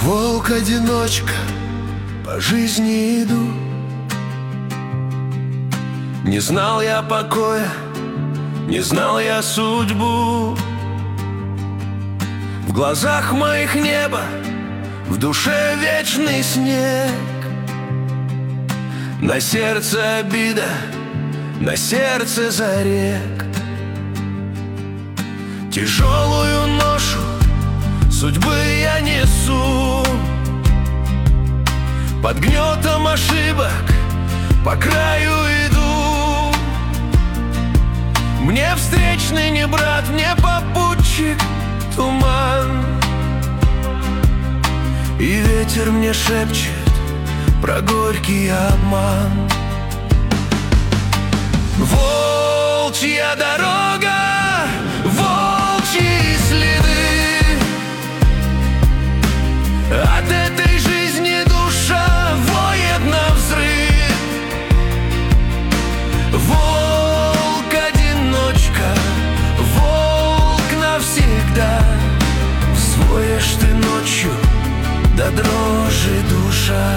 Как волк-одиночка по жизни иду. Не знал я покоя, не знал я судьбу. В глазах моих небо, в душе вечный снег. На сердце обида, на сердце зарек. Тяжелую ношу судьбы я несу. Под гнетом ошибок по краю иду. Мне встречный не брат, мне попутчик туман. И ветер мне шепчет про горький обман. Волчья дорога, волчьи следы. От этой жизни душа воет навзрыд. Волк-одиночка, волк навсегда. Взвоешь ты ночью до дрожи душа.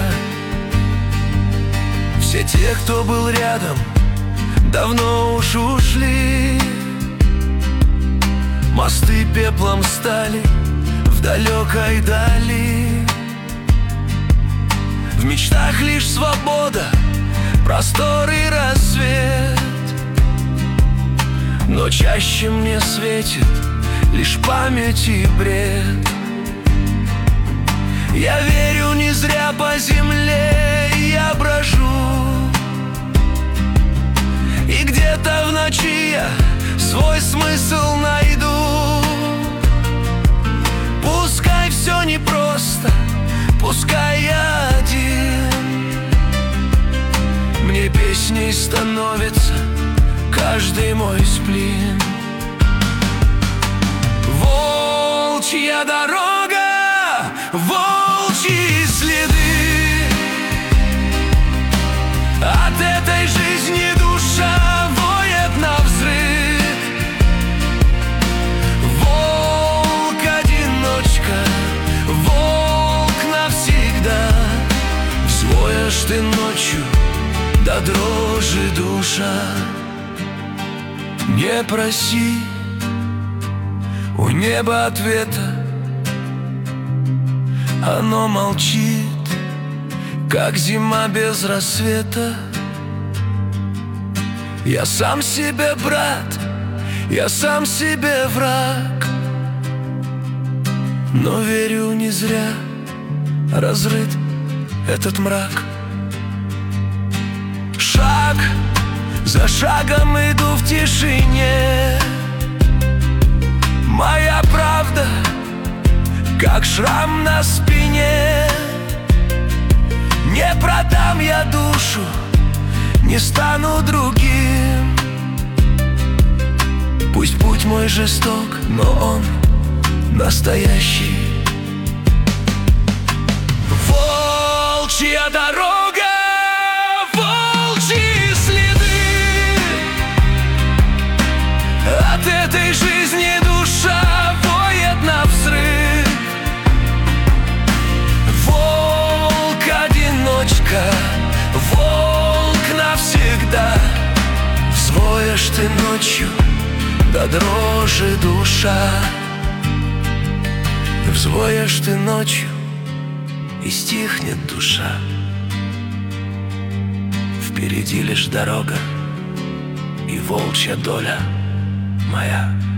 Все те, кто был рядом, давно уж ушли. Мосты пеплом стали в далекой дали. В мечтах лишь свобода, простор и рассвет. Но чаще мне светит лишь память и бред. Я верю, не зря по земле я брожу. И где-то в ночи я свой смысл найду. Пускай все непросто, пускай я один. Мне песней становится каждый мой сплин. Волчья дорога, волчьи следы. От этой жизни душа воет навзрыд. Волк-одиночка, волк навсегда. Взвоешь ты ночью до дрожи душа. Не проси у неба ответа, оно молчит, как зима без рассвета. Я сам себе брат, я сам себе враг. Но верю, не зря разрыт этот мрак. Шаг за шагом иду в тишине. Моя правда, как шрам на спине. Не продам я душу, не стану другим. Пусть путь мой жесток, но он настоящий. Волчья дорога, волчьи следы. От этой жизни душа воет навзрыд. Волк-одиночка, волк навсегда. Взвоешь ты ночью до дрожи душа. Взвоешь ты ночью и стихнет душа. Впереди лишь дорога и волчья доля моя.